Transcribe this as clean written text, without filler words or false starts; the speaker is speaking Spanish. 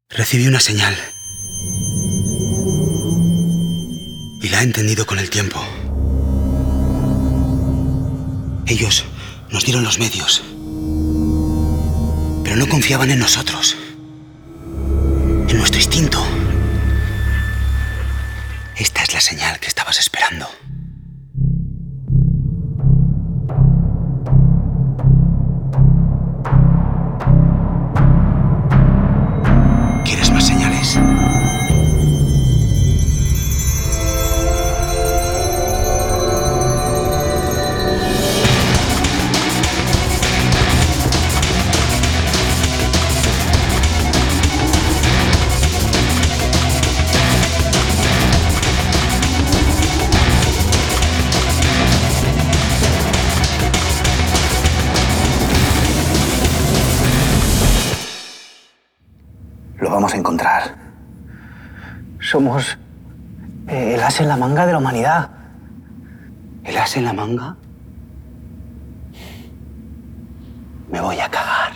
Recibí una señal. Y la he entendido con el tiempo. Ellos nos dieron los medios. Pero no confiaban en nosotros. En nuestro instinto. Esta es la señal que estabas esperando. ¿Quieres más señales? Lo vamos a encontrar. Somos el as en la manga de la humanidad. ¿El as en la manga? Me voy a cagar.